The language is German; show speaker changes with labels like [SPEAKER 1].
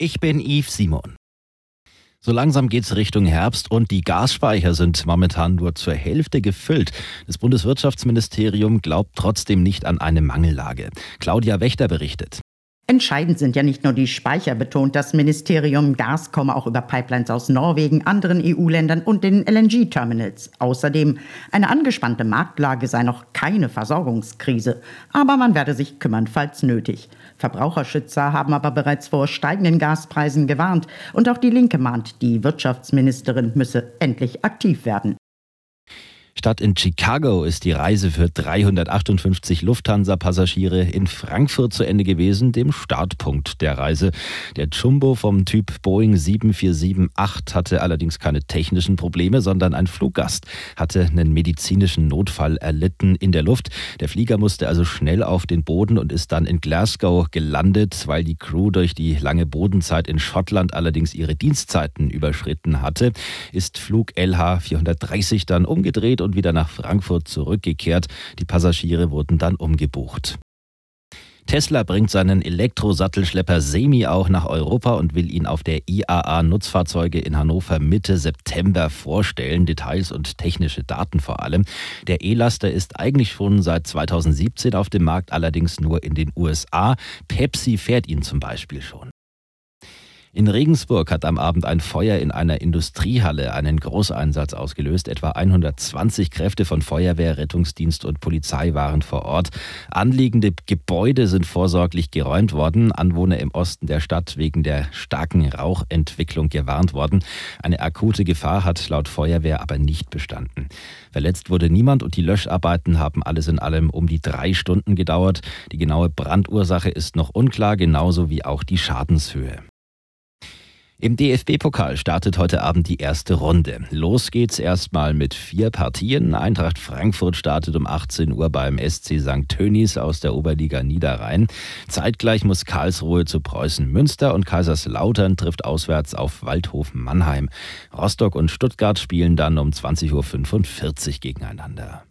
[SPEAKER 1] Ich bin Yves Simon. So langsam geht's Richtung Herbst und die Gasspeicher sind momentan nur zur Hälfte gefüllt. Das Bundeswirtschaftsministerium glaubt trotzdem nicht an eine Mangellage. Claudia Wächter berichtet.
[SPEAKER 2] Entscheidend sind ja nicht nur die Speicher, betont das Ministerium. Gas komme auch über Pipelines aus Norwegen, anderen EU-Ländern und den LNG-Terminals. Außerdem, eine angespannte Marktlage sei noch keine Versorgungskrise. Aber man werde sich kümmern, falls nötig. Verbraucherschützer haben aber bereits vor steigenden Gaspreisen gewarnt. Und auch die Linke mahnt, die Wirtschaftsministerin müsse endlich aktiv werden.
[SPEAKER 1] Statt in Chicago ist die Reise für 358 Lufthansa-Passagiere in Frankfurt zu Ende gewesen, dem Startpunkt der Reise. Der Jumbo vom Typ Boeing 747-8 hatte allerdings keine technischen Probleme, sondern ein Fluggast hatte einen medizinischen Notfall erlitten in der Luft. Der Flieger musste also schnell auf den Boden und ist dann in Glasgow gelandet, weil die Crew durch die lange Bodenzeit in Schottland allerdings ihre Dienstzeiten überschritten hatte. Ist Flug LH 430 dann umgedreht und wieder nach Frankfurt zurückgekehrt. Die Passagiere wurden dann umgebucht. Tesla bringt seinen Elektrosattelschlepper Semi auch nach Europa und will ihn auf der IAA Nutzfahrzeuge in Hannover Mitte September vorstellen. Details und technische Daten vor allem. Der E-Laster ist eigentlich schon seit 2017 auf dem Markt, allerdings nur in den USA. Pepsi fährt ihn zum Beispiel schon. In Regensburg hat am Abend ein Feuer in einer Industriehalle einen Großeinsatz ausgelöst. Etwa 120 Kräfte von Feuerwehr, Rettungsdienst und Polizei waren vor Ort. Anliegende Gebäude sind vorsorglich geräumt worden. Anwohner im Osten der Stadt wegen der starken Rauchentwicklung gewarnt worden. Eine akute Gefahr hat laut Feuerwehr aber nicht bestanden. Verletzt wurde niemand und die Löscharbeiten haben alles in allem um die 3 Stunden gedauert. Die genaue Brandursache ist noch unklar, genauso wie auch die Schadenshöhe. Im DFB-Pokal startet heute Abend die erste Runde. Los geht's erstmal mit 4 Partien. Eintracht Frankfurt startet um 18 Uhr beim SC St. Tönnies aus der Oberliga Niederrhein. Zeitgleich muss Karlsruhe zu Preußen Münster und Kaiserslautern trifft auswärts auf Waldhofen Mannheim. Rostock und Stuttgart spielen dann um 20.45 Uhr gegeneinander.